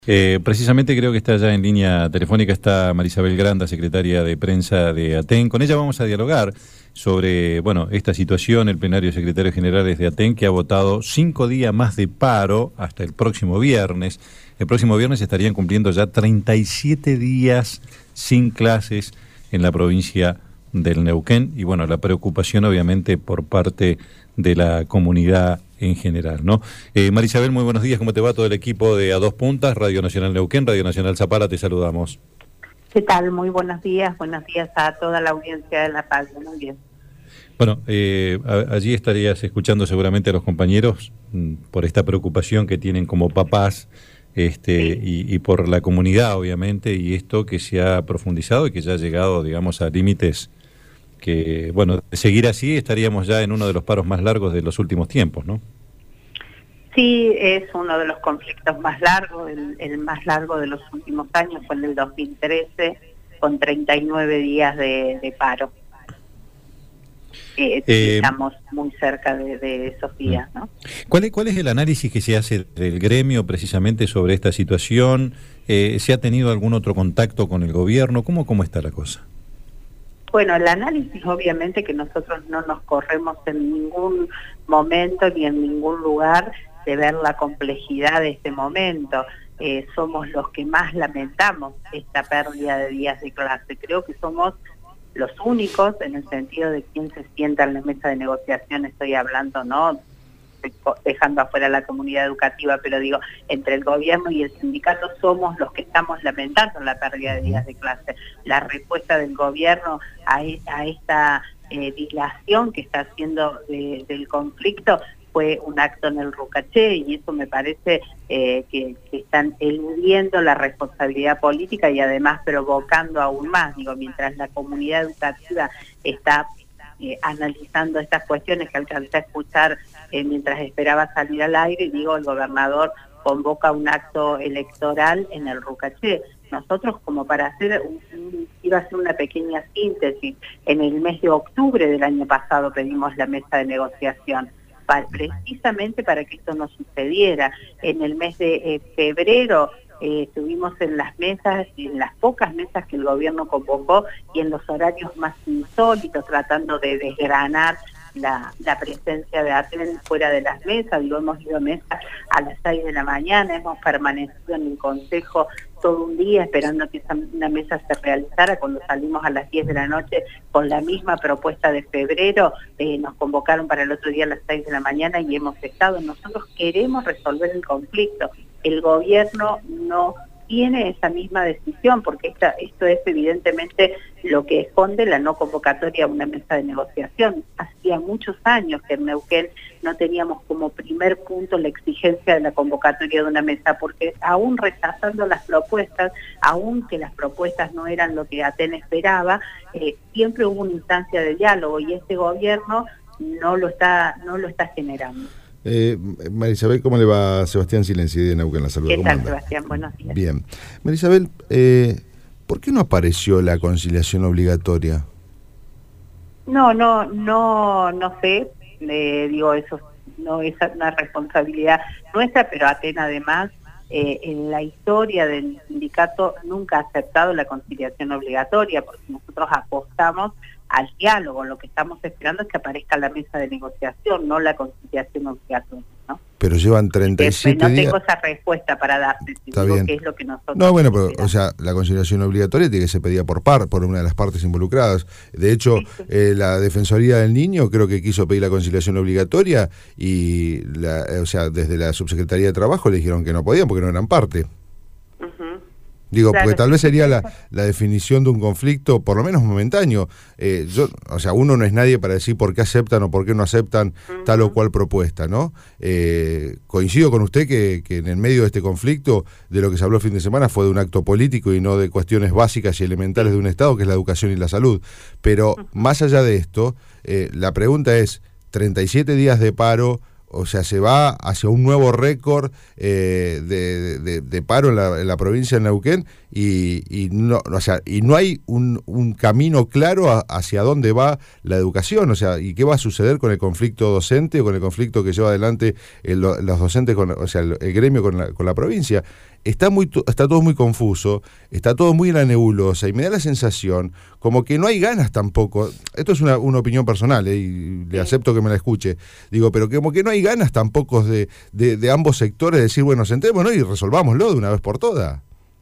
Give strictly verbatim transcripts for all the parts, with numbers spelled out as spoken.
Eh, precisamente creo que está ya en línea telefónica, está Marisabel Granda, secretaria de prensa de ATEN. Con ella vamos a dialogar sobre, bueno, esta situación. El plenario de secretarios generales de ATEN, que ha votado cinco días más de paro hasta el próximo viernes. El próximo viernes estarían cumpliendo ya treinta y siete días sin clases en la provincia del Neuquén. Y bueno, la preocupación obviamente por parte de la comunidad en general, ¿no? Eh, Marisabel, muy buenos días, ¿cómo te va todo el equipo de A Dos Puntas, Radio Nacional Neuquén, Radio Nacional Zapala? Te saludamos. ¿Qué tal? Muy buenos días, buenos días a toda la audiencia de La Paz, muy bien. Bueno, eh, a, allí estarías escuchando seguramente a los compañeros m, por esta preocupación que tienen como papás este, sí. y, y por la comunidad, obviamente, y esto que se ha profundizado y que ya ha llegado, digamos, a límites que, bueno, de seguir así estaríamos ya en uno de los paros más largos de los últimos tiempos, ¿no? Sí, es uno de los conflictos más largos, el, el más largo de los últimos años fue el del dos mil trece, con treinta y nueve días de, de paro. Eh, eh, estamos muy cerca de, de esos días, ¿no? ¿Cuál es, cuál es el análisis que se hace del gremio precisamente sobre esta situación? Eh, ¿Se ha tenido algún otro contacto con el gobierno? ¿Cómo, cómo está la cosa? Bueno, el análisis obviamente que nosotros no nos corremos en ningún momento ni en ningún lugar de ver la complejidad de este momento. Eh, somos los que más lamentamos esta pérdida de días de clase. Creo que somos los únicos en el sentido de quién se sienta en la mesa de negociación, estoy hablando, ¿no? Dejando afuera la comunidad educativa, pero digo, entre el gobierno y el sindicato somos los que estamos lamentando la pérdida de días de clase. La respuesta del gobierno a, a esta eh, dilación que está haciendo de, del conflicto fue un acto en el Rucaché, y eso me parece eh, que, que están eludiendo la responsabilidad política y además provocando aún más. Digo, mientras la comunidad educativa está Eh, analizando estas cuestiones que alcancé a escuchar eh, mientras esperaba salir al aire, y digo, el gobernador convoca un acto electoral en el Rucaché. Nosotros, como para hacer, un, un, iba a hacer una pequeña síntesis, en el mes de octubre del año pasado pedimos la mesa de negociación, para, precisamente para que esto no sucediera. En el mes de eh, febrero Eh, estuvimos en las mesas, en las pocas mesas que el gobierno convocó y en los horarios más insólitos, tratando de desgranar la, la presencia de ATEN fuera de las mesas. Digo, hemos ido a mesas a las seis de la mañana, hemos permanecido en el consejo todo un día esperando que esa, una mesa se realizara. Cuando salimos a las diez de la noche con la misma propuesta de febrero, eh, nos convocaron para el otro día a las seis de la mañana y hemos estado. Nosotros queremos resolver el conflicto. El gobierno no tiene esa misma decisión, porque esta, esto es evidentemente lo que esconde la no convocatoria a una mesa de negociación. Hacía muchos años que en Neuquén no teníamos como primer punto la exigencia de la convocatoria de una mesa, porque aún rechazando las propuestas, aún que las propuestas no eran lo que ATEN esperaba, eh, siempre hubo una instancia de diálogo, y este gobierno no lo está, no lo está generando. Eh, Marisabel, ¿cómo le va? Sebastián Silenci de Neuquén, la saluda. ¿Qué tal, Sebastián? Buenos días. Bien. Marisabel, eh, ¿por qué no apareció la conciliación obligatoria? No, no, no, no sé, eh, digo, eso no es una responsabilidad nuestra, pero ATEN además, eh, en la historia del sindicato nunca ha aceptado la conciliación obligatoria, porque nosotros apostamos al diálogo. Lo que estamos esperando es que aparezca la mesa de negociación, no la conciliación obligatoria, ¿no? Pero llevan treinta y siete días. No días. tengo esa respuesta para darte, si Está digo bien. que es lo que nosotros... No, bueno, pero, o sea, la conciliación obligatoria tiene que ser pedida por par, por una de las partes involucradas. De hecho, sí, sí. Eh, la Defensoría del Niño creo que quiso pedir la conciliación obligatoria y, la, o sea, desde la Subsecretaría de Trabajo le dijeron que no podían porque no eran parte. Digo, claro, porque tal vez sería la, la definición de un conflicto, por lo menos momentáneo. Eh, yo, o sea, uno no es nadie para decir por qué aceptan o por qué no aceptan uh-huh. tal o cual propuesta, ¿no? Eh, coincido con usted que, que en el medio de este conflicto, de lo que se habló el fin de semana, fue de un acto político y no de cuestiones básicas y elementales de un Estado, que es la educación y la salud. Pero uh-huh. más allá de esto, eh, la pregunta es, treinta y siete días de paro... O sea, se va hacia un nuevo récord eh, de, de, de paro en la, en la provincia de Neuquén y, y, no, o sea, y no hay un, un camino claro a, hacia dónde va la educación. O sea, y qué va a suceder con el conflicto docente o con el conflicto que lleva adelante el, los docentes, con, o sea, el, el gremio con la, con la provincia. está, muy, está todo muy confuso, está todo muy en la nebulosa, y me da la sensación como que no hay ganas tampoco, esto es una, una opinión personal, ¿eh? Y le acepto que me la escuche, digo, pero como que no hay ganas tampoco de, de, de ambos sectores de decir, bueno, sentémonos y resolvámoslo de una vez por todas.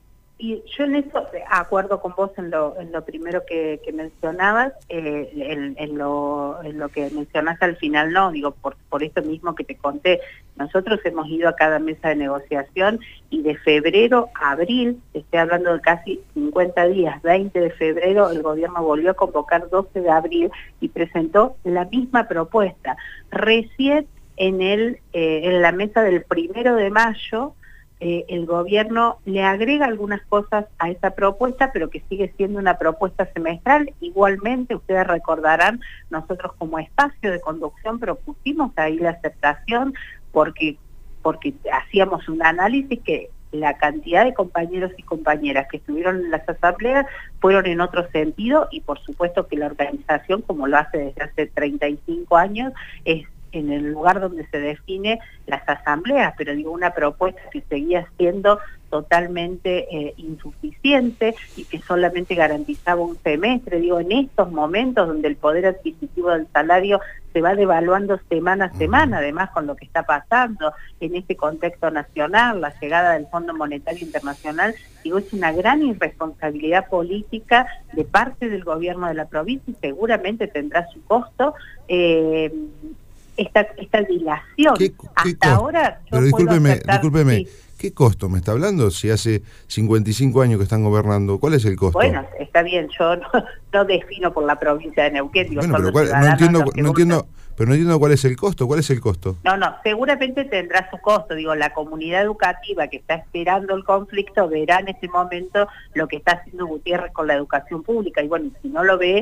Y yo en eso, acuerdo con vos en lo, en lo primero que, que mencionabas, eh, en, en, lo, en lo que mencionaste al final no, digo, por, por eso mismo que te conté, nosotros hemos ido a cada mesa de negociación y de febrero a abril, estoy hablando de casi cincuenta días, veinte de febrero, el gobierno volvió a convocar doce de abril y presentó la misma propuesta. Recién en, el, eh, en la mesa del primero de mayo, Eh, el gobierno le agrega algunas cosas a esa propuesta, pero que sigue siendo una propuesta semestral. Igualmente, ustedes recordarán, nosotros como espacio de conducción propusimos ahí la aceptación porque, porque hacíamos un análisis que la cantidad de compañeros y compañeras que estuvieron en las asambleas fueron en otro sentido, y por supuesto que la organización, como lo hace desde hace treinta y cinco años, es en el lugar donde se define las asambleas, pero digo, una propuesta que seguía siendo totalmente eh, insuficiente y que solamente garantizaba un semestre. Digo, en estos momentos donde el poder adquisitivo del salario se va devaluando semana a semana, además con lo que está pasando en este contexto nacional, la llegada del Fondo Monetario Internacional, digo, es una gran irresponsabilidad política de parte del gobierno de la provincia y seguramente tendrá su costo. Eh, Esta, esta dilación. ¿Qué, qué Hasta costo? ahora... Yo Pero discúlpeme, aceptar, discúlpeme, sí. ¿Qué costo me está hablando si hace cincuenta y cinco años que están gobernando? ¿Cuál es el costo? Bueno, está bien, yo no, no defino por la provincia de Neuquén. Digo, bueno, son pero los cuál, no entiendo, los que no entiendo, votan. pero no entiendo cuál es el costo. ¿Cuál es el costo? No, no, seguramente tendrá su costo. Digo, la comunidad educativa que está esperando el conflicto verá en este momento lo que está haciendo Gutiérrez con la educación pública. Y bueno, si no lo ve,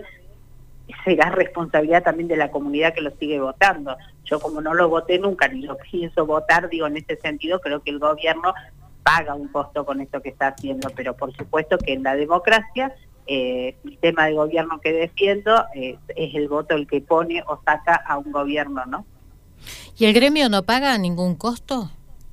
será responsabilidad también de la comunidad que lo sigue votando. Yo como no lo voté nunca, ni lo pienso votar, digo, en ese sentido creo que el gobierno paga un costo con esto que está haciendo, pero por supuesto que en la democracia, eh, el sistema de gobierno que defiendo, eh, es el voto el que pone o saca a un gobierno, ¿no? ¿Y el gremio no paga ningún costo?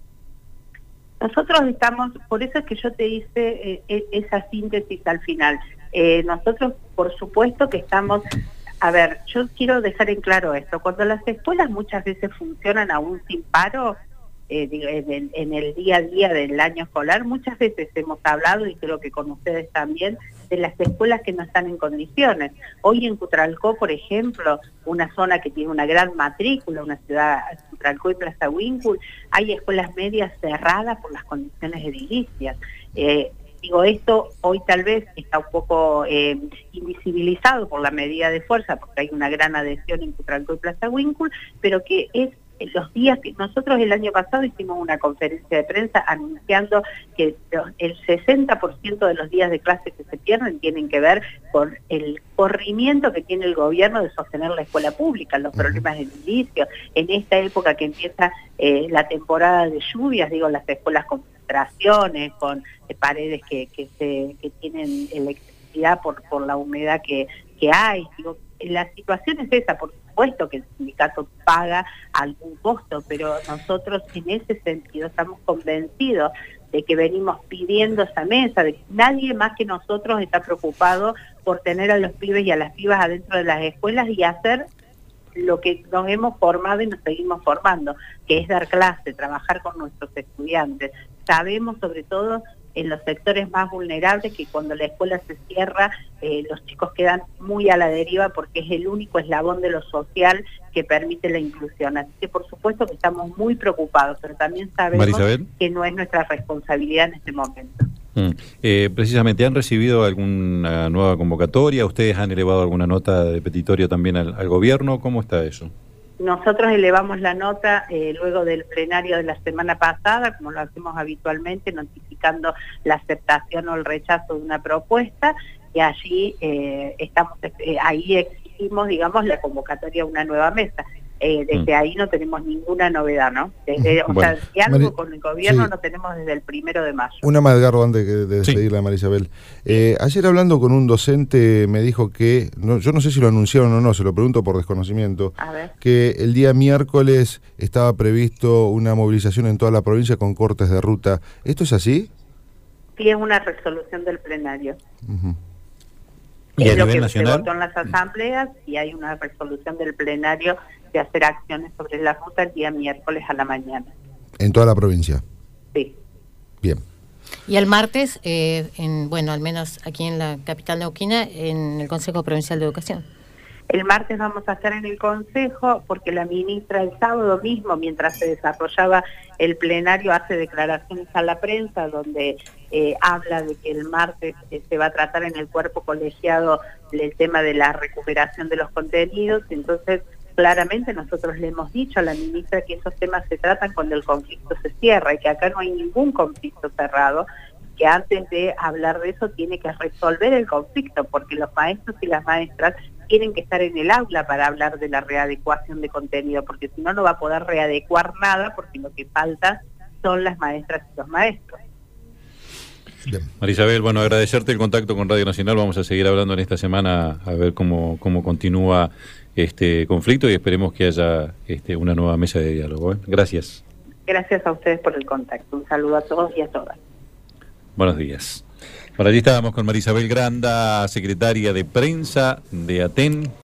Nosotros estamos, por eso es que yo te hice eh, esa síntesis al final. Eh, nosotros, por supuesto que estamos... A ver, yo quiero dejar en claro esto. Cuando las escuelas muchas veces funcionan aún sin paro, eh, en, el, en el día a día del año escolar, muchas veces hemos hablado, y creo que con ustedes también, de las escuelas que no están en condiciones. Hoy en Cutralcó, por ejemplo, una zona que tiene una gran matrícula, una ciudad, Cutralcó y Plaza Winkle, hay escuelas medias cerradas por las condiciones edilicias. Eh, Digo, esto hoy tal vez está un poco eh, invisibilizado por la medida de fuerza, porque hay una gran adhesión en Cutralcó y Plaza Winkle, pero que es en los días que nosotros el año pasado hicimos una conferencia de prensa anunciando que el sesenta por ciento de los días de clase que se pierden tienen que ver con el corrimiento que tiene el gobierno de sostener la escuela pública, los problemas de edilicio. En esta época que empieza eh, la temporada de lluvias, digo, las escuelas con filtraciones, con eh, paredes que, que, se, que tienen electricidad por, por la humedad que, que hay. Digo, la situación es esa, por supuesto que el sindicato paga algún costo, pero nosotros en ese sentido estamos convencidos de que venimos pidiendo esa mesa, de que nadie más que nosotros está preocupado por tener a los pibes y a las pibas adentro de las escuelas y hacer lo que nos hemos formado y nos seguimos formando, que es dar clase, trabajar con nuestros estudiantes. Sabemos sobre todo en los sectores más vulnerables que cuando la escuela se cierra, eh, los chicos quedan muy a la deriva porque es el único eslabón de lo social que permite la inclusión. Así que por supuesto que estamos muy preocupados, pero también sabemos que no es nuestra responsabilidad en este momento. Mm. Eh, precisamente, ¿han recibido alguna nueva convocatoria? ¿Ustedes han elevado alguna nota de petitorio también al, al gobierno? ¿Cómo está eso? Nosotros elevamos la nota eh, luego del plenario de la semana pasada, como lo hacemos habitualmente, notificando la aceptación o el rechazo de una propuesta, y allí eh, estamos eh, ahí exigimos, digamos, la convocatoria a una nueva mesa. Eh, desde mm. ahí no tenemos ninguna novedad, ¿no? Desde, o bueno. sea, diálogo Mari... con el gobierno sí. no tenemos desde el primero de mayo. Una más, Edgardo, antes de despedirla, sí. Marisabel. Eh, ayer hablando con un docente me dijo que, no, yo no sé si lo anunciaron o no, se lo pregunto por desconocimiento, A ver. que el día miércoles estaba previsto una movilización en toda la provincia con cortes de ruta. ¿Esto es así? Sí, es una resolución del plenario. Uh-huh. ¿Y es a lo nivel que nacional? se votó en las asambleas y hay una resolución del plenario de hacer acciones sobre la ruta el día miércoles a la mañana. ¿En toda la provincia? Sí. Bien. Y el martes, eh, en, bueno, al menos aquí en la capital neuquina, en el Consejo Provincial de Educación. El martes vamos a estar en el Consejo porque la ministra el sábado mismo, mientras se desarrollaba el plenario, hace declaraciones a la prensa donde eh, habla de que el martes eh, se va a tratar en el cuerpo colegiado el tema de la recuperación de los contenidos. Entonces, claramente nosotros le hemos dicho a la ministra que esos temas se tratan cuando el conflicto se cierra y que acá no hay ningún conflicto cerrado, que antes de hablar de eso tiene que resolver el conflicto, porque los maestros y las maestras tienen que estar en el aula para hablar de la readecuación de contenido, porque si no, no va a poder readecuar nada, porque lo que falta son las maestras y los maestros. Bien. Marisabel, bueno, agradecerte el contacto con Radio Nacional. Vamos a seguir hablando en esta semana a ver cómo, cómo continúa este conflicto y esperemos que haya este, una nueva mesa de diálogo, ¿eh? Gracias. Gracias a ustedes por el contacto. Un saludo a todos y a todas. Buenos días. Por allí estábamos con Marisabel Granda, secretaria de prensa de ATEN.